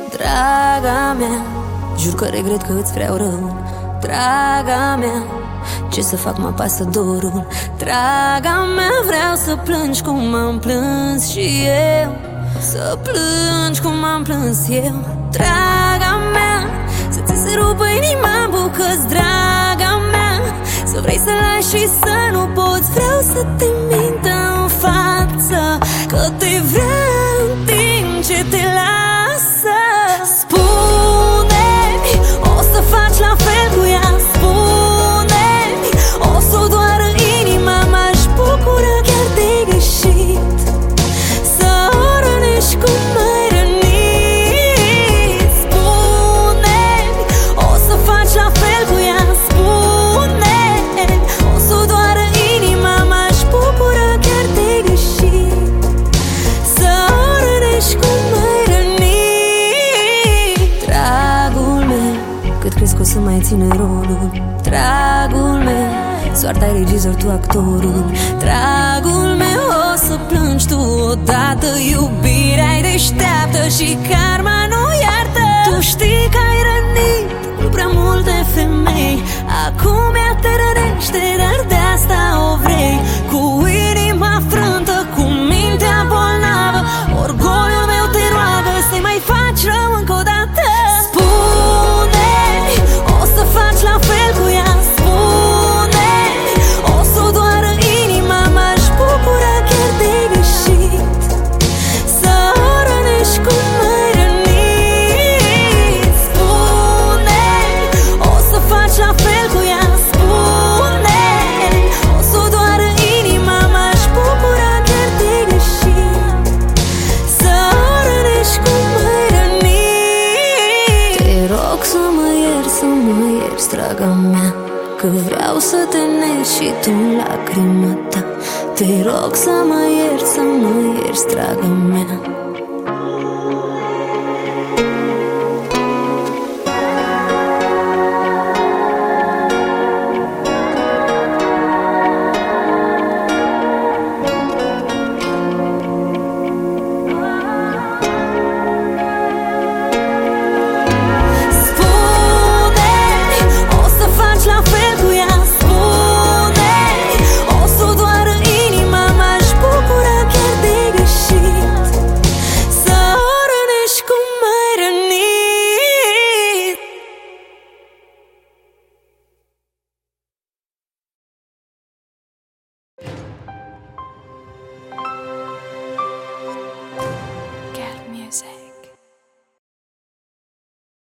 Draga mea, jur că regret că îți vreau rău. Draga mea, ce să fac, mă apasă dorul. Draga mea, vreau să plângi cum am plâns și eu, să plângi cum am plâns eu. Draga mea, să ți se rupă inima în bucăți. Draga mea, să vrei să lași și să nu poți. Vreau să te mint în față că te vreau în timp ce te lasă. Spune-mi, o să faci la fel cu ea. Spune-mi, o să o doară inima. M-aș bucura chiar de greșit, să o rănești cum m-ai rănit. Spune-mi, o să faci la fel cu ea. Spune-mi, o să o doară inima. M-aș bucura chiar de greșit, să o rănești cum m-ai rănit. Dragul meu, cât crezi că o să mai ține rolul? Dragul meu, soarta-i regizor, tu actorul. Dragul meu, o să plângi tu odată. Iubirea-i deșteaptă și karma nu iartă. Tu știi că ai rănit cu prea multe femei. Acum ea te rănește, dar de asta o vrei. Cu inima frântă, cu mintea bolnavă, orgoliul meu te roagă să-i mai faci rău încă o dată. Spune-mi, o să faci la fel cu ea. Spune-mi, o să o doară inima. M-aș bucura chiar de greșit, să o rănești cum m-ai rănit. Spune-mi, o să faci la fel cu ea. Spune-mi, o să o doară inima. M-aș bucura chiar de greșit, să o rănești cum m-ai rănit. Te rog să mă ierți, draga mea, că vreau să te negi și tu în lacrima ta. Te rog să mă ierți, draga mea.